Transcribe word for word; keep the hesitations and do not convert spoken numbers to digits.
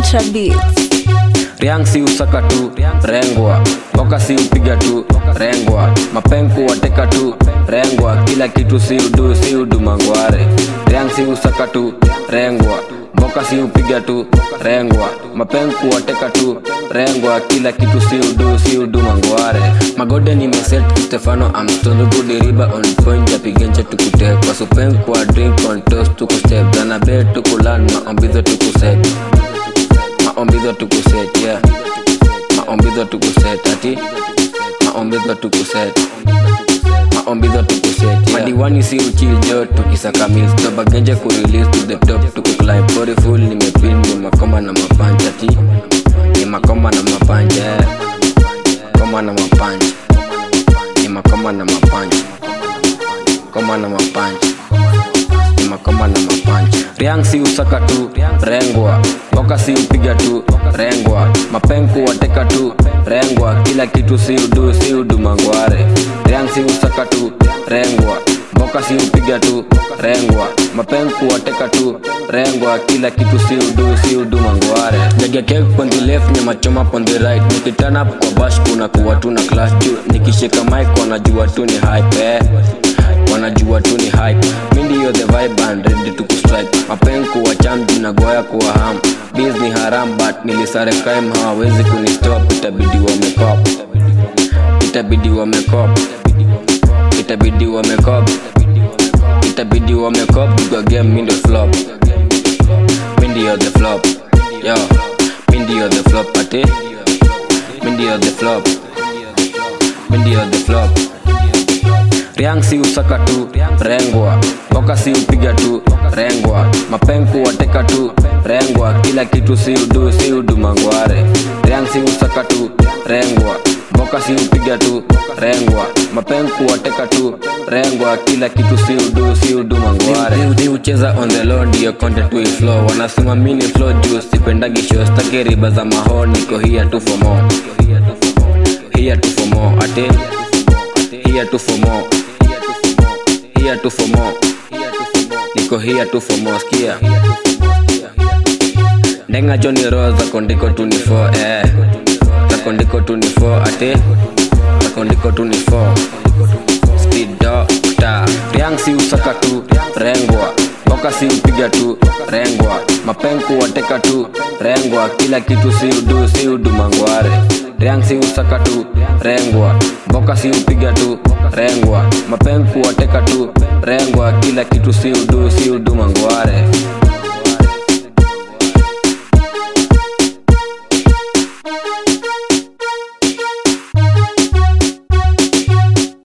Ultra Beats. Riang si usaka tu, rengwa. Boka si upiga tu, rengwa. Mapenku wateka tu, rengwa. Kila kitu si udu, si udu mangware. Riang si usaka tu, rengwa. Boka si upiga tu, rengwa. Mapenku wateka tu, rengwa. Kila kitu si udu, si udu mangware. Magode ni meset Stefano, I'm still good riba on point. Japigenche tukute kwa supenku wa drink on toast tukustep. Zana be tukulan maombizo tukuset. Maombizo tukuset, yeah. Maombizo tukuset, ati Maombizo tukuset Maombizo tukuset, yeah. Madiwani si uchil jo tukisaka mills. Toba genje kurelease to the top tukuklive. Body full nimepin ni makoma na mapancha, ati Ni makoma na mapancha, yeah. Koma na mapancha Ni makoma na mapancha Koma na mapancha Ni makoma na mapancha. Riang si usaka tu, rengwa. Boka si upiga tu, rengwa. Mapenku wateka tu, rengwa. Kila kitu si udu, si udu mangware. Riang si usaka tu, rengwa. Boka si upiga tu, rengwa. Mapenku wateka tu, rengwa. Kila kitu si udu, si udu mangware. Jage cake on the left, nyama choma on the right. Nikiturn up kwa bash kuna kuwa tu na class juu. Nikishika mic wanajua tu ni hype, eh. Wanajua tu ni hype. Mindi yo the vibe and ready to strike. Mapenku wa chamji na goya kuwa ham. Biz ni haram but nilisare crime. Hawawezi kunistop. Itabidi wamekop Itabidi wamekop Itabidi wamekop Itabidi wamekop. Duga game mindo flop. Mindi yo the flop. Yo Mindi yo the flop ate Mindi yo the flop Mindi yo the flop. Riang si usaka tu, rengwa. Boka si upiga tu, rengwa. Mapenku wateka tu, rengwa. Kila kitu si udu, si udu mangware. Riang si usaka tu, rengwa. Boka si upiga tu, rengwa. Mapenku wateka tu, rengwa. Kila kitu si udu, si udu mangware. Di ucheza on the low, diyo content we flow. Wanasuma mini flow juu, sipendagi show. Stake riba za maho, niko here to for more. Here to for more, ate Here to for more. Here to for more. Niko here to for more, skia. Ndenga Johnny Rose, zako ndiko tu ni four, eh. Zako ndiko tu ni four, ate Zako ndiko tu ni four. Speed doctor. Riang si usaka tu, rengwa. Boka si upiga tu, rengwa. Mapenku wateka tu, rengwa. Kila kitu si udu, si udu mangware. Riang si usaka tu, rengwa. Boka si upiga tu, rengwa. Mapenku wateka tu, rengwa. Kila kitu si udu, si udu mangware.